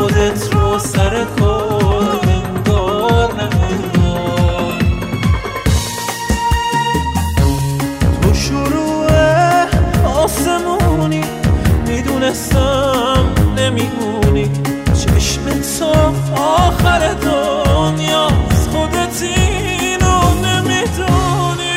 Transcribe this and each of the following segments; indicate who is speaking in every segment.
Speaker 1: خودت رو سر کار انگار نه انگار. تو شروع آسمونی میدونستم نمیمونی، چشم تو آخر دنیاست خودت اینو نمیدونی.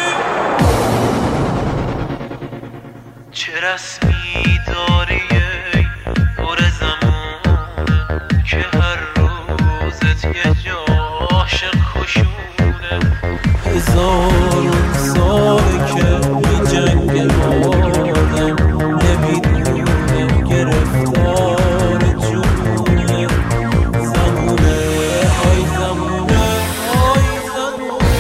Speaker 1: چه رسمی داری دور زمونه که هر روزت یه جاش خشونه. هزار ساله که این جنگ آدم نمیدونه گرفتار جونه. زمونه آی زمونه آی زمونه.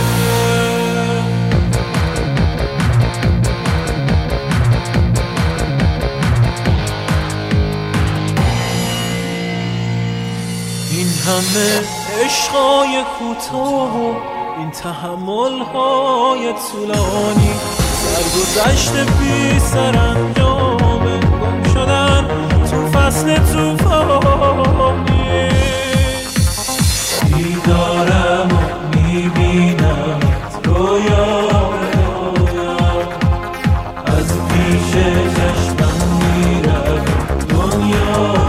Speaker 1: این همه عشقای کوتاه، این تحمل‌های طولانی، سرگذشت بی سرانجامه، گم شدن تو فصل طوفانی. دیدارم و میبینم رویا از پیش چشمم میرم دنیا.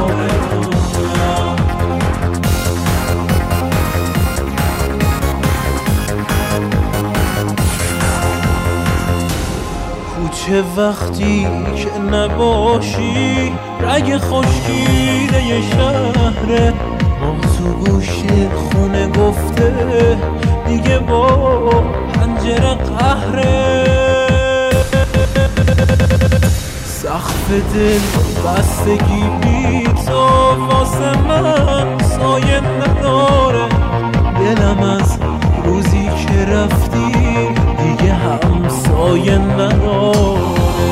Speaker 1: چه وقتی که نباشی رگ خشکیده ی شهره، ما تو گوشه خونه گفته دیگه با پنجره قهره. سقف دل بستگی بی تو واسه من سایه نداره. دلم از روزی که رفتی دیگه همسایه نداره.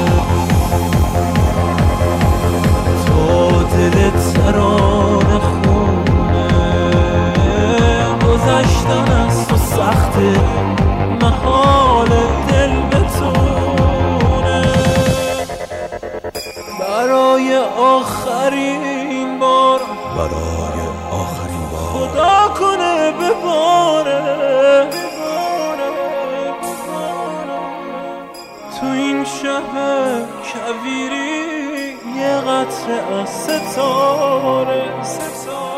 Speaker 1: تو دلت ترانه خونه، گذشتن از تو سخته، محال دل بتونه. برای آخرین بار خدا کنه بباره تو این شهر کویری یه قطره از ستاره.